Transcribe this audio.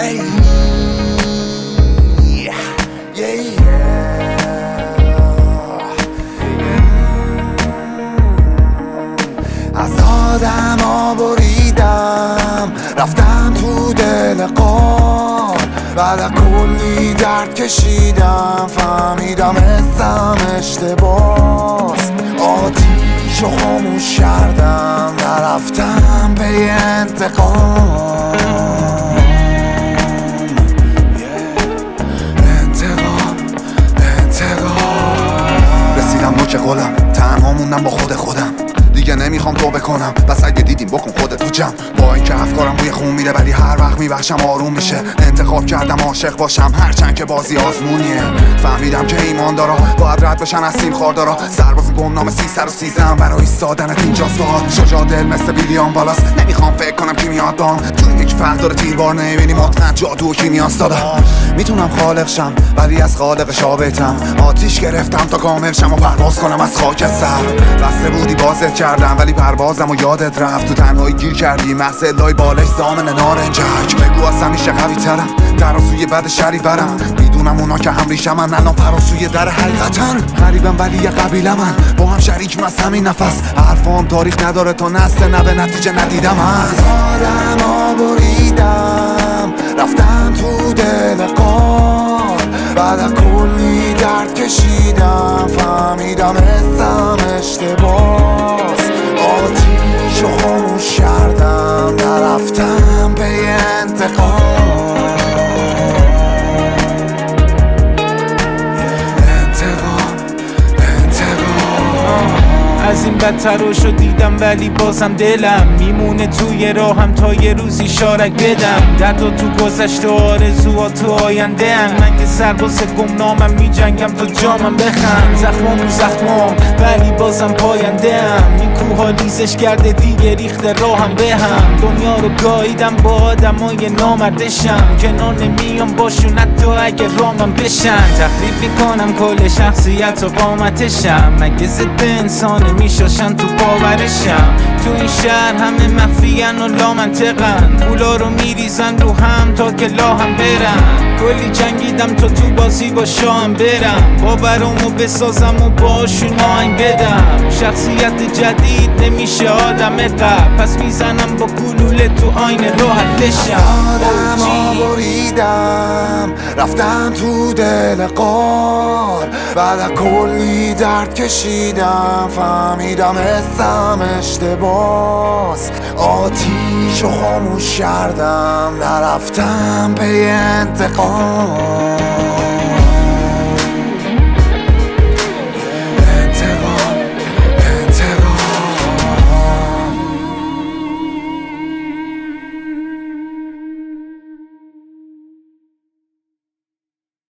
ای از آدما بریدم رفتم تو دل قار، بعد کلی درد کشیدم فهمیدم حسم اشتباس. آتیشو خاموش کردم نرفتم به انتقام. رسیدم نوک قلم، تنها موندم با خودم. دیگه نمیخوام تو بکنم، بس اگه دیدیم بکن خودت تو جمع. با اینکه افکارم روی خون میره ولی هر وقت میبخشم آروم میشه. انتخاب کردم عاشق باشم هرچند که بازی آزمونیه. فهمیدم که ایماندارا باید رد بشن از تیم خاردارا. سرباز گمنام 313 برای ایستادنت اینجاست باهات. شجاع دل مثل ویلیام والاس، نمیخوام فکر کنم کی میاد دام. تو یک فرد داره تیربار نمیبینی مطمئن جادو و کیمیاست دادا. میتونم خالق شم ولی از خالق شابتم. آتیش گرفتم تا کامل شم و پرواز کنم از خاک سر. بسته بودی بازت کردم ولی پروازم و یادت رفت. تو تنهایی گیر کردی محض لای بالش زامن نارنجک. بگو از همیشه قوی ترم، ترازوی بد شری برم. میدونم اونا که هم ریشم من الان فراسوی در حقیقتن. غریبم ولی یه قبیله من با هم شریکیم از همین نفس. حرفام تاریخ نداره تا نسل نه به نتیجه ندیدم. از آدما بریدم رفتم تو دل قار، بعد کلی درد کشیدم فهمیدم حسم اشتباس. آتیشو خاموش کردم نرفتم به انتقام. از این بدتراشو دیدم ولی بازم دلم میمونه توی راهم تا یه روزی شارک بدم. دردا تو گذشته آرزوها تو آینده هم. من که سرباز گمنامم میجنگم تا جامم بخم. زخمام ولی بازم پاینده هم. این کوها لیزش کرده دیگه ریخته راهم به هم. دنیا رو گاییدم با آدمای نامردشم، کنار نمیام باشون حتی اگه رامم بشن. تخریب میکنم کل شخصیت و قامتشم، مگه ضد انسان میشاشن تو باورشم. تو این شهر همه مخفیان و لامنطقن، پولا رو میریزن رو هم تا که لاهم برن. کلی جنگیدم تا تو بازی با شاهم برم، باورامو بسازم و باشون آهنگ بدم. شخصیت جدید نمیشه آدم قبل، پس میزنم با گلوله تو آینه راحت بشم. آدما بریدم رفتم تو دل قار، بعد کلی درد کشیدم فهمیدم حسم اشتباس. آتیشو خاموش کردم نرفتم به انتقام.